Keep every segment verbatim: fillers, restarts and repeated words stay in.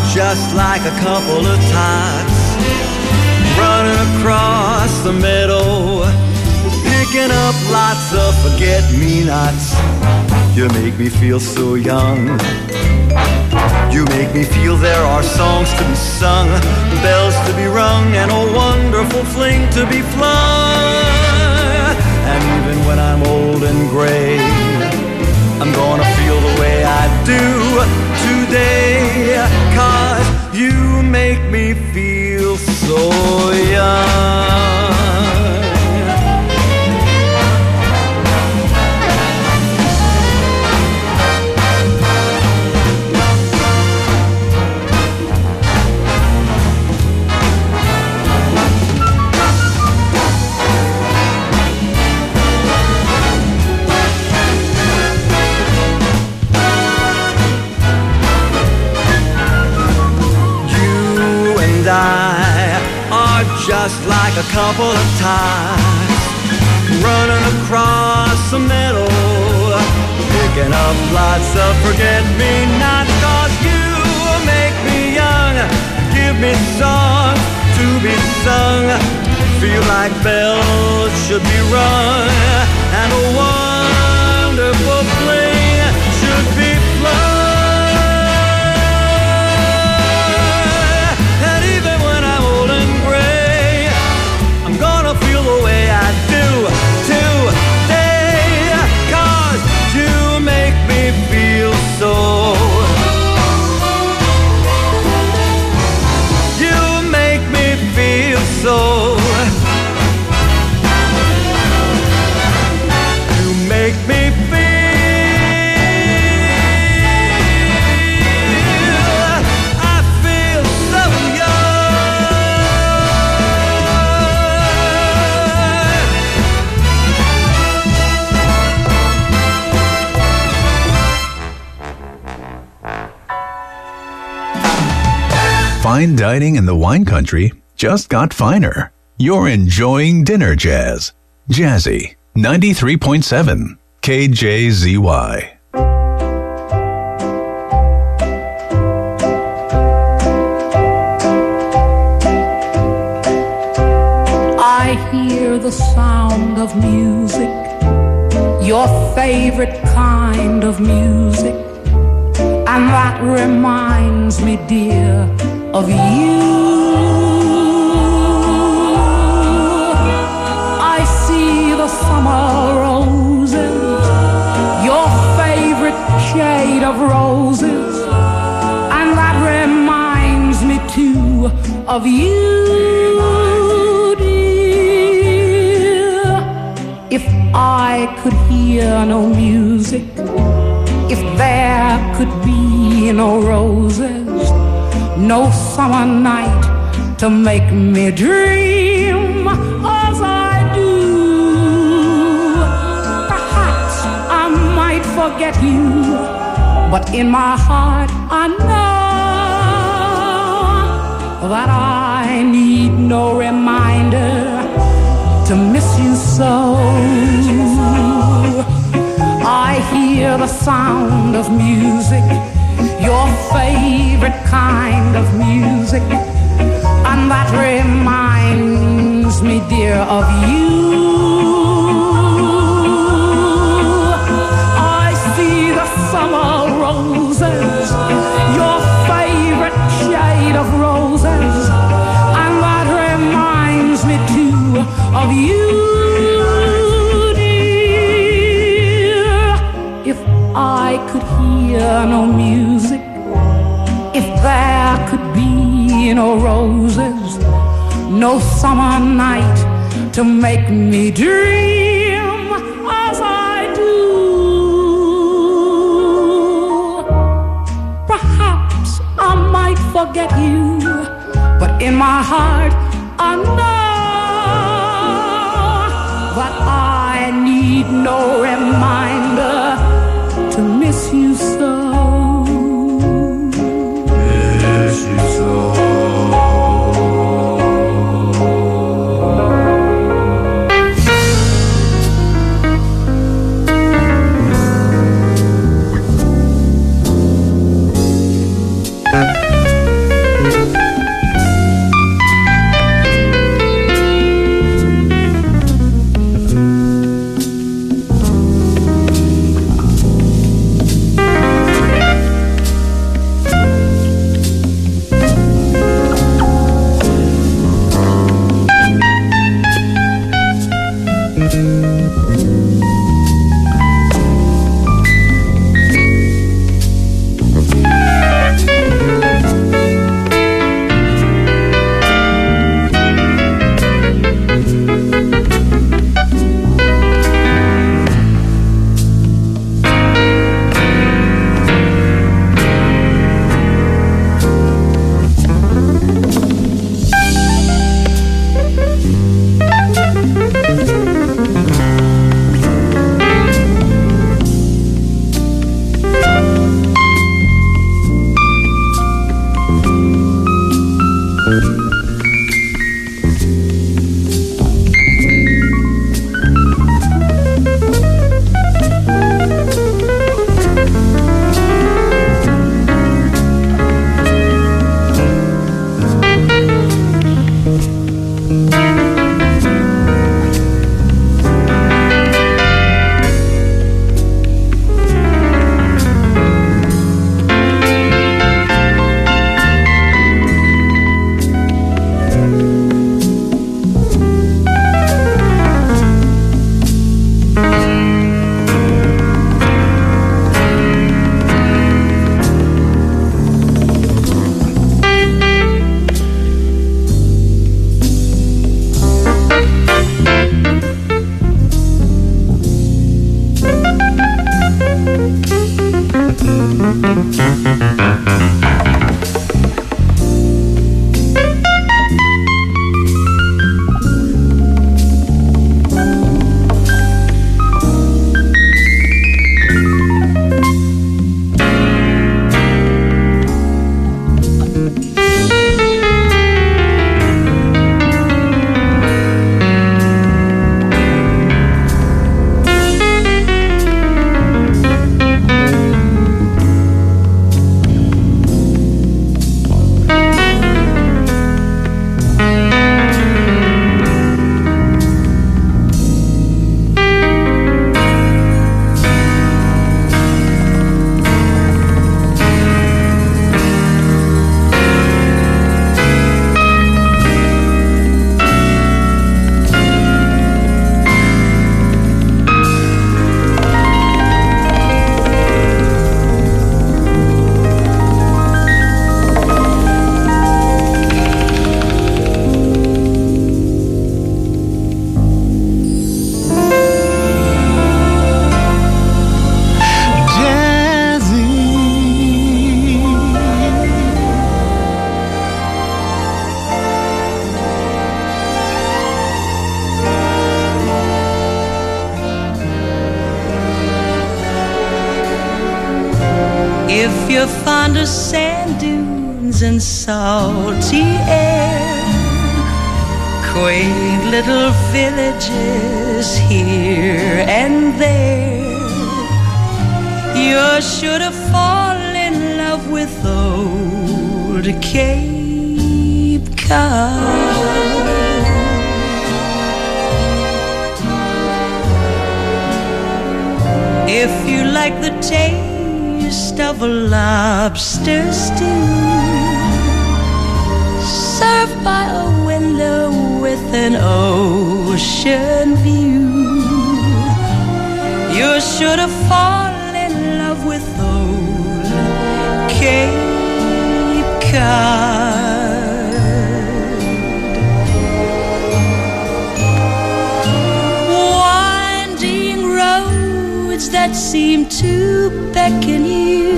just like a couple of tots running across the meadow, picking up lots of forget-me-nots. You make me feel so young. You make me feel there are songs to be sung, bells to be rung, and a wonderful fling to be flung. And even when I'm old and gray, I'm gonna feel the way I do today, 'cause you make me feel so young. Just like a couple of tots running across the meadow, picking up lots of forget-me-nots. 'Cause you make me young, give me songs to be sung, feel like bells should be rung, and a wonderful fling should be flung. Feel the way I do today, 'cause you make me feel so. You make me feel so. You make me feel. I feel so Fine dining in the wine country just got finer. You're enjoying Dinner Jazz. Jazzy ninety-three point seven K J Z Y. I hear the sound of music, your favorite kind of music, and that reminds me, dear, of you. I see the summer roses, your favorite shade of roses, and that reminds me too of you, dear. If I could hear no music, if there could be no roses, no summer night to make me dream as I do, perhaps I might forget you, but in my heart I know that I need no reminder to miss you so. I hear the sound of music, your favorite kind of music, and that reminds me, dear, of you. I see the summer roses, your favorite shade of roses, and that reminds me too of you, dear. If I could hear no music, if there could be no roses, no summer night to make me dream as I do, perhaps I might forget you, but in my heart I know that I need no reminder to miss you so. Miss you so. If you're fond of sand dunes and salty air, quaint little villages here and there, you're sure to fall in love with old Cape Cod. If you like the taste of a lobster stew served by a window with an ocean view, you're sure to fall in love with old Cape Cod. Winding roads that seem to beckon you,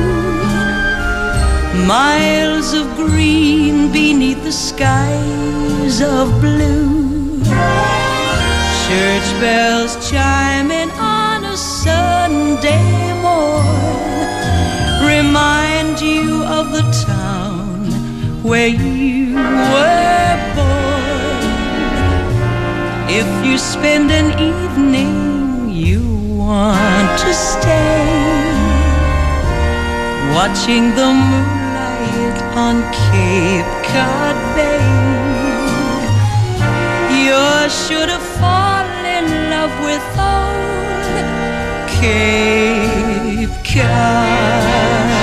miles of green beneath the skies of blue, church bells chiming on a Sunday morn remind you of the town where you were born. If you spend an evening you want to stay, watching the moonlight on Cape Cod Bay, you're sure to fall in love with old Cape Cod.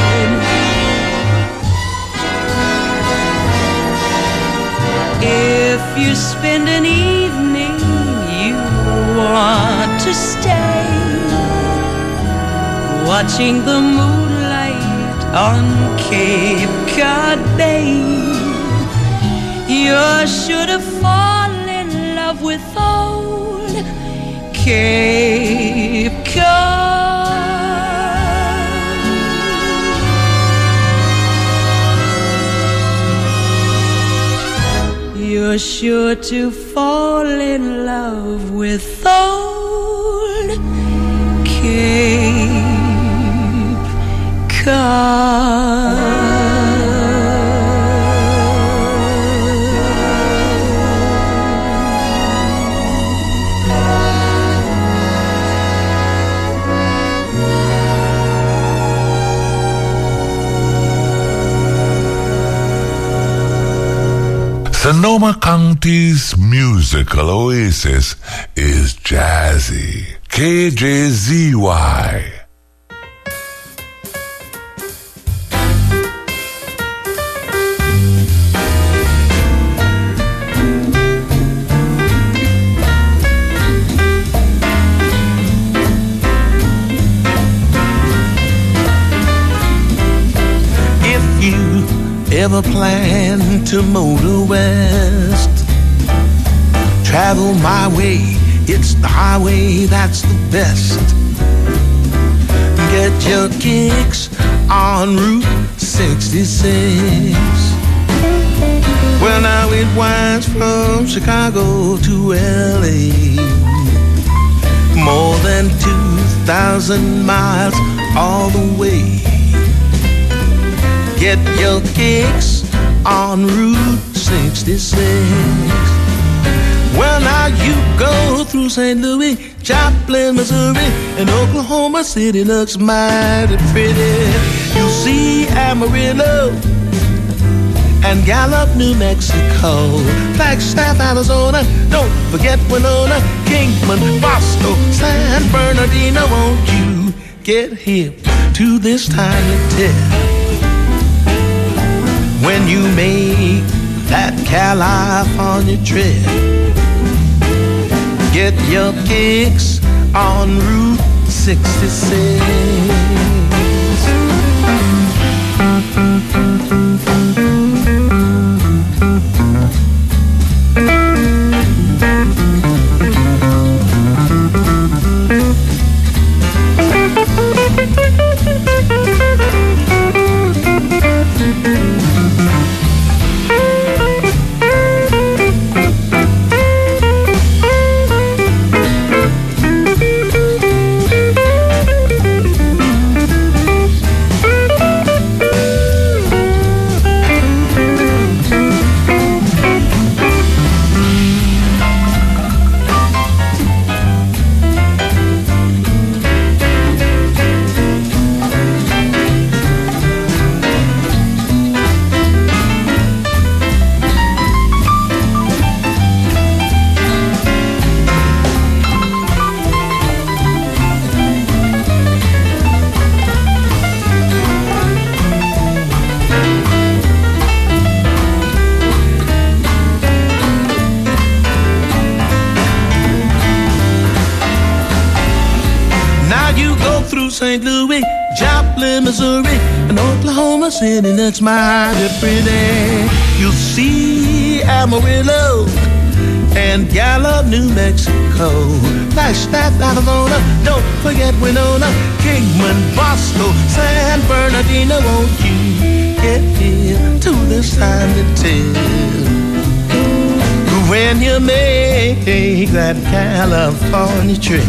If you spend an evening you want to stay, watching the moonlight on Cape Cod Bay, you're sure to fall in love with old Cape Cod. You're sure to fall in love with old Cape Cod. Sonoma County's musical oasis is Jazzy. K J Z Y. Ever plan to motor west, travel my way, it's the highway that's the best. Get your kicks on Route sixty-six. Well, now it winds from Chicago to L A, more than two thousand miles all the way. Get your kicks on Route sixty-six. Well, now you go through Saint Louis, Joplin, Missouri, and Oklahoma City looks mighty pretty. You'll see Amarillo and Gallup, New Mexico, Flagstaff, Arizona, don't forget Winona, Kingman, Bosco, San Bernardino. Won't you get hip to this tiny tip when you make that California trip? Get your kicks on Route sixty-six. Saint Louis, Joplin, Missouri, and Oklahoma City looks mighty pretty. You'll see Amarillo and Gallup, New Mexico, Flagstaff, Arizona, don't forget Winona, Kingman, Bosco, San Bernardino. Won't you get here to this time to tell when you make that California trip?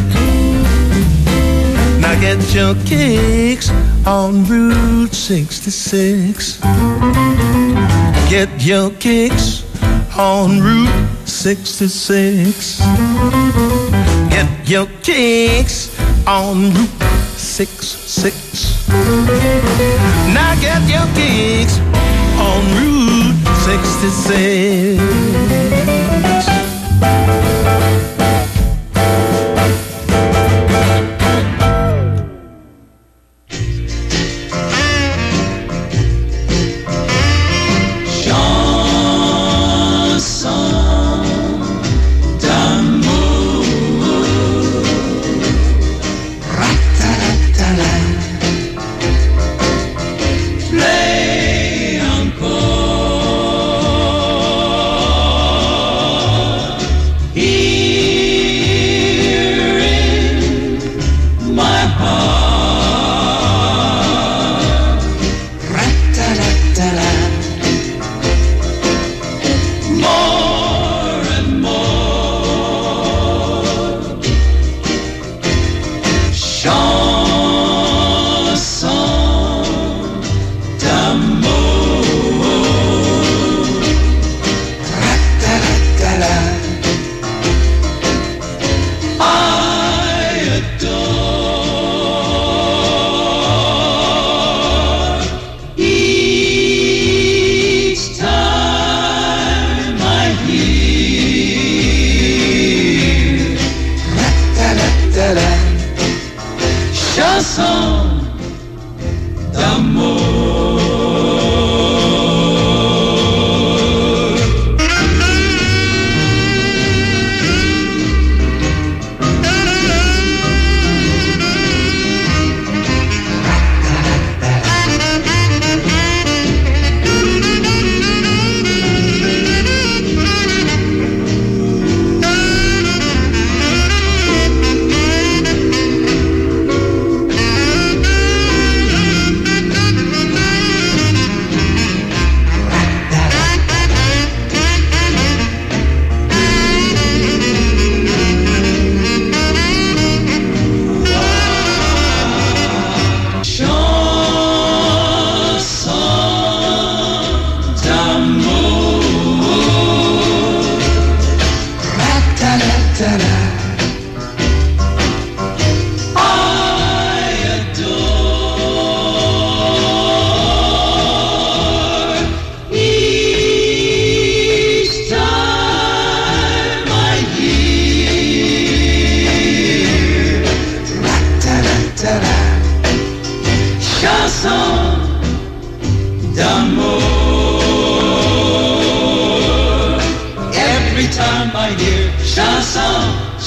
Now get your kicks on Route sixty-six. Get your kicks on Route sixty-six. Get your kicks on Route sixty-six. Now get your kicks on Route sixty-six.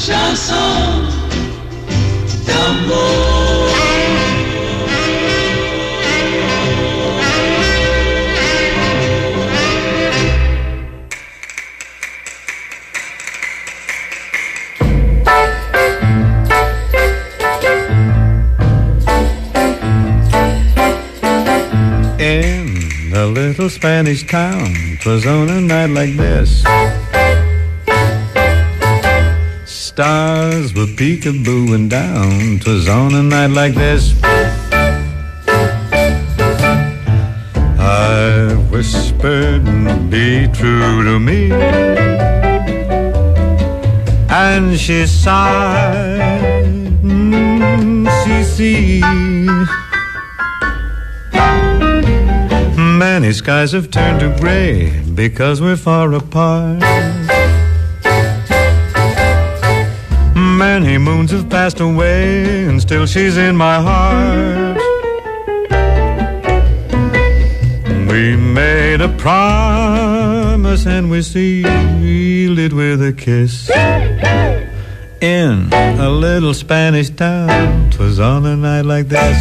chanson d'amour. In a little Spanish town, 'twas on a night like this. Stars were peekabooing down, 'twas on a night like this. I whispered, be true to me, and she sighed, mm, si, si. Many skies have turned to gray because we're far apart. Many moons have passed away and still she's in my heart. We made a promise and we sealed it with a kiss. In a little Spanish town, 'twas on a night like this.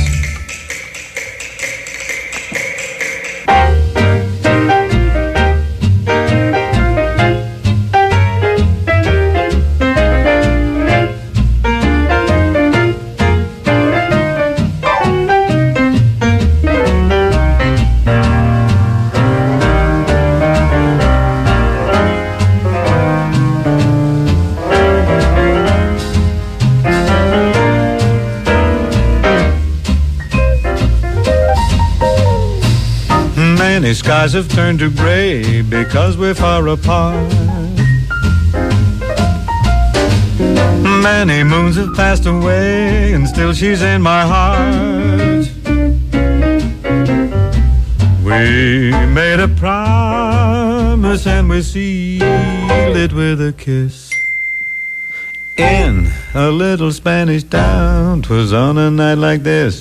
Many skies have turned to gray because we're far apart. Many moons have passed away and still she's in my heart. We made a promise and we sealed it with a kiss. In a little Spanish town, 'twas on a night like this.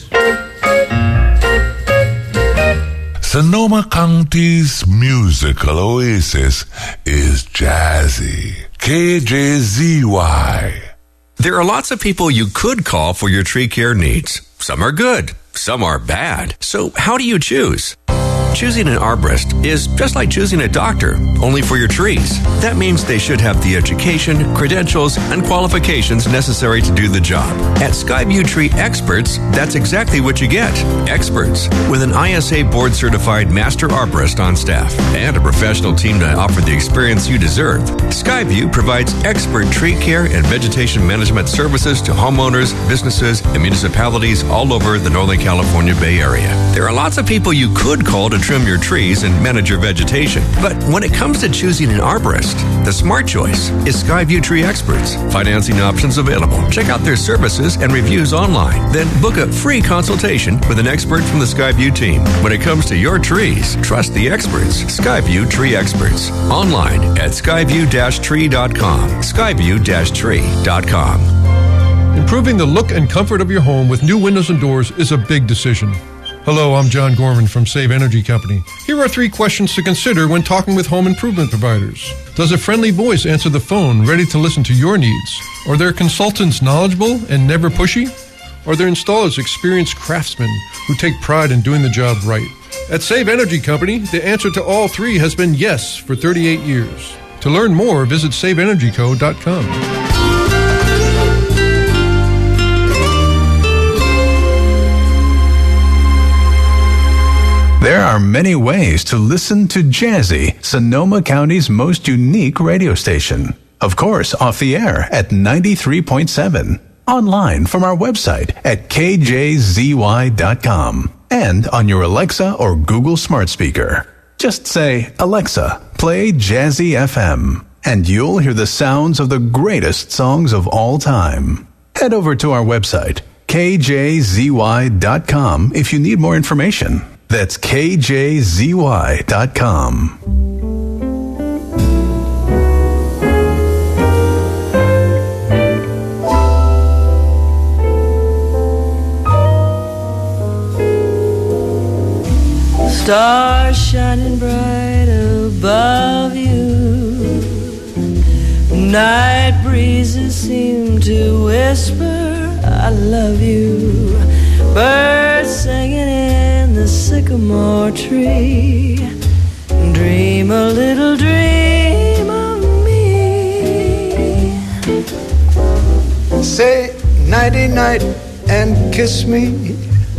Sonoma County's musical oasis is Jazzy. K J Z Y. There are lots of people you could call for your tree care needs. Some are good, some are bad. So how do you choose? Choosing an arborist is just like choosing a doctor, only for your trees. That means they should have the education, credentials, and qualifications necessary to do the job. At Skyview Tree Experts, that's exactly what you get. Experts with an I S A board-certified master arborist on staff and a professional team to offer the experience you deserve. Skyview provides expert tree care and vegetation management services to homeowners, businesses, and municipalities all over the Northern California Bay Area. There are lots of people you could call to trim your trees and manage your vegetation. But when it comes to choosing an arborist, the smart choice is Skyview Tree Experts. Financing options available. Check out their services and reviews online. Then book a free consultation with an expert from the Skyview team. When it comes to your trees, trust the experts. Skyview Tree Experts. Online at skyview dash tree dot com. skyview dash tree dot com. Improving the look and comfort of your home with new windows and doors is a big decision. Hello, I'm John Gorman from Save Energy Company. Here are three questions to consider when talking with home improvement providers. Does a friendly voice answer the phone ready to listen to your needs? Are their consultants knowledgeable and never pushy? Are their installers experienced craftsmen who take pride in doing the job right? At Save Energy Company, the answer to all three has been yes for thirty-eight years. To learn more, visit save energy co dot com. There are many ways to listen to Jazzy, Sonoma County's most unique radio station. Of course, off the air at ninety-three point seven. Online from our website at k j z y dot com. And on your Alexa or Google smart speaker. Just say, Alexa, play Jazzy F M. And you'll hear the sounds of the greatest songs of all time. Head over to our website, k j z y dot com, if you need more information. That's k j z y dot com. Stars shining bright above you, Night breezes seem to whisper, I love you. Birds singing in the sycamore tree. Dream a little dream of me. Say nighty-night and kiss me.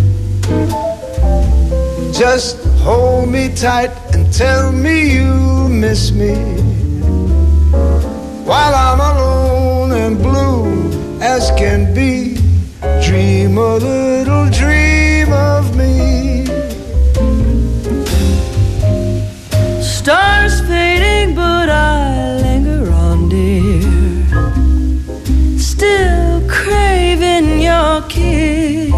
Just hold me tight and tell me you miss me. While I'm alone and blue as can be, dream a little dream of me. Stars fading, but I linger on, dear. Still craving your kiss.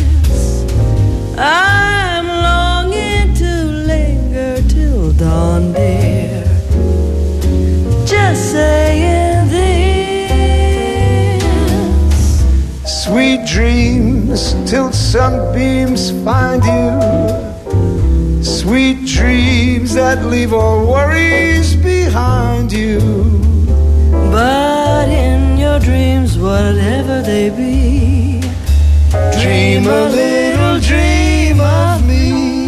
I'm longing to linger till dawn, dear. Just saying this. Sweet dreams till sunbeams find you. Sweet dreams that leave all worries behind you. But in your dreams, whatever they be, dream a little dream of me.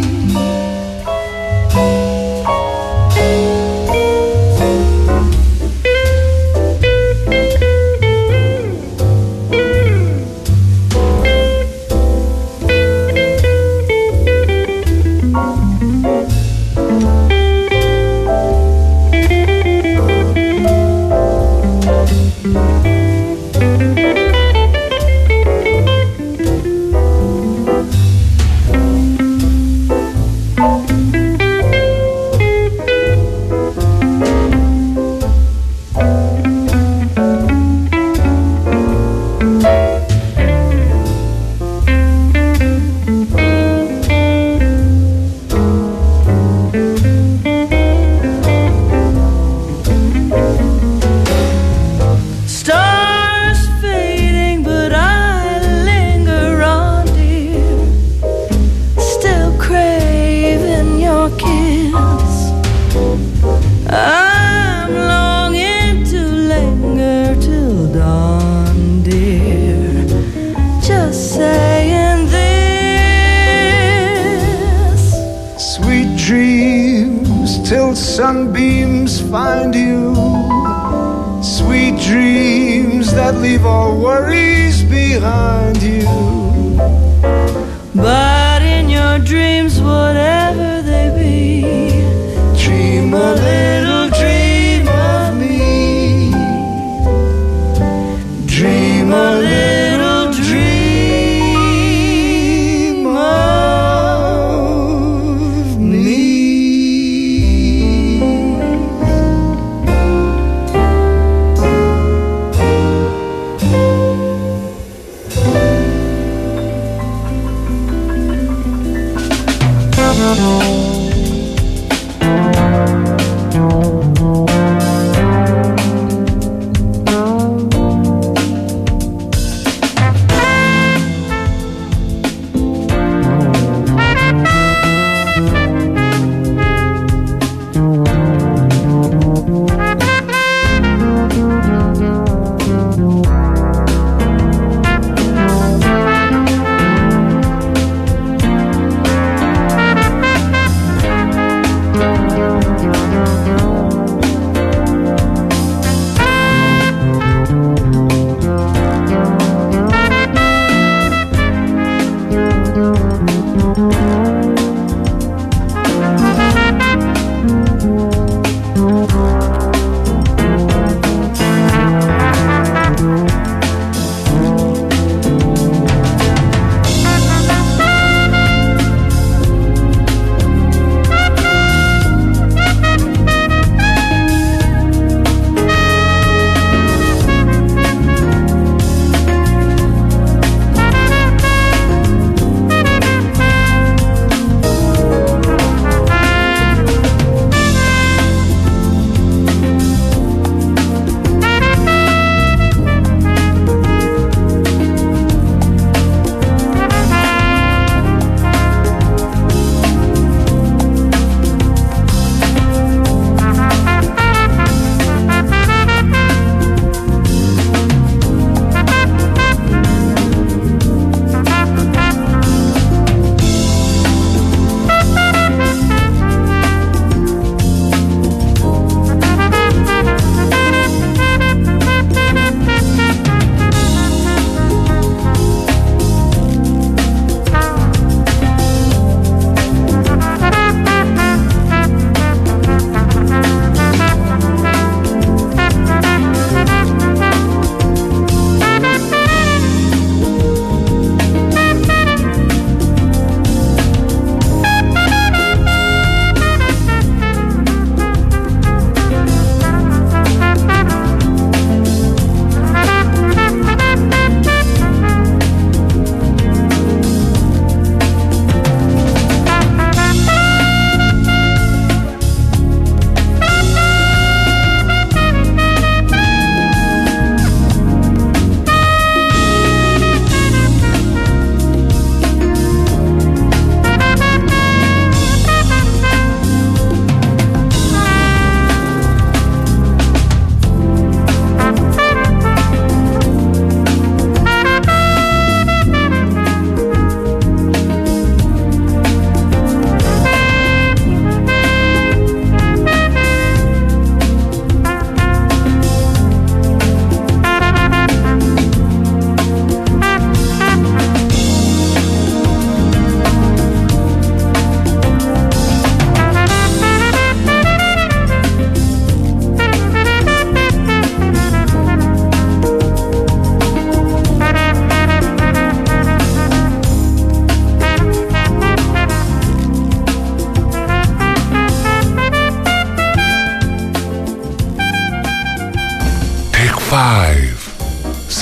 Sunbeams find you. Sweet dreams that leave all worries behind you. But in your dreams, whatever they be, dream a little dream of me. Dream a little dream of me.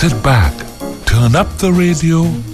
sit back, turn up the radio,